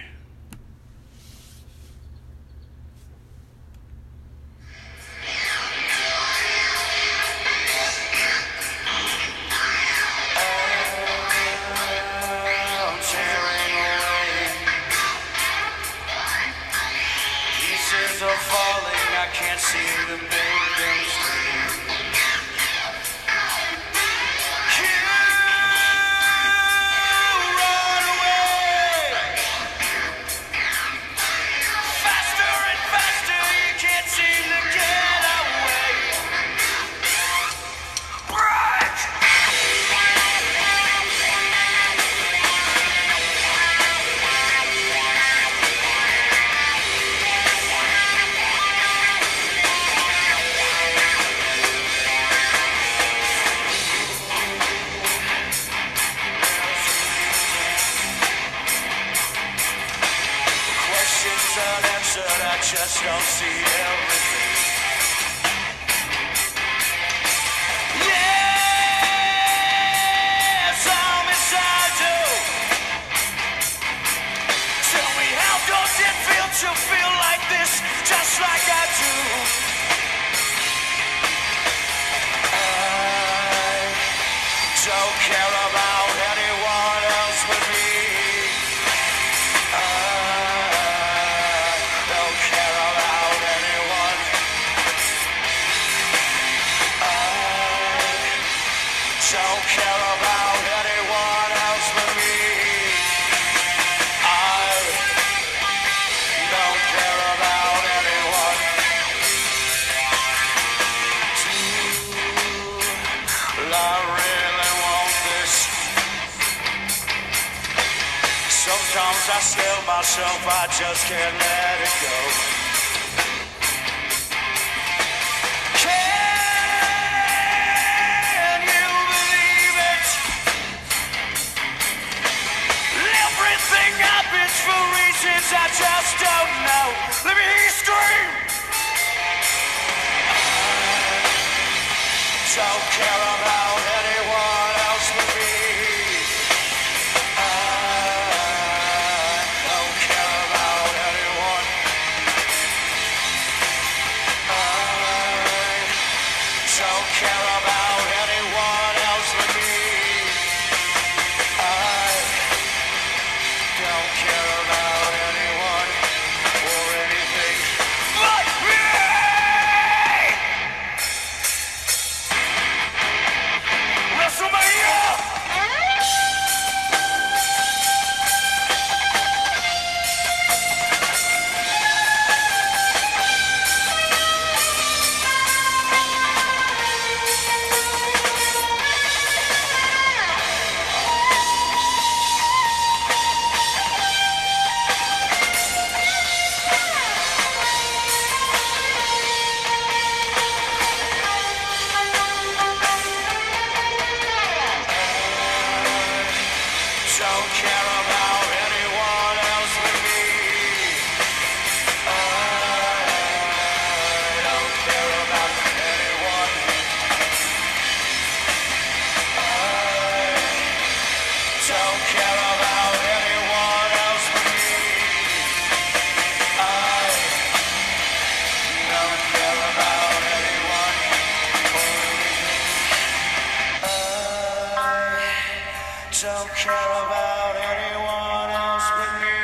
Oh, see everything. Yes, I'm inside you. Tell me, how does it feel to feel like this, just like I do? I don't care about anyone else but me. I don't care about anyone. I don't care about anyone else but me. I don't care about anyone. Do I really want this? Sometimes I scare myself, I just can't let it go. Can you believe it? Everything happens for reasons I just don't know. Let me hear you scream. I don't care about anyone else but me. I don't care about anyone. I don't care about anyone else but me. I don't care about anyone or anything but me. WrestleMania! Don't care about anyone else but me. I don't care about anyone. I don't care about anyone else but me. I don't care about anyone or anything. I don't care about anyone else but me.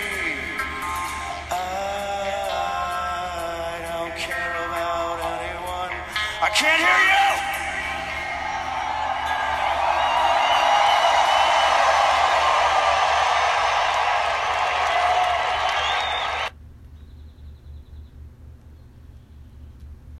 I don't care about anyone. I can't hear you!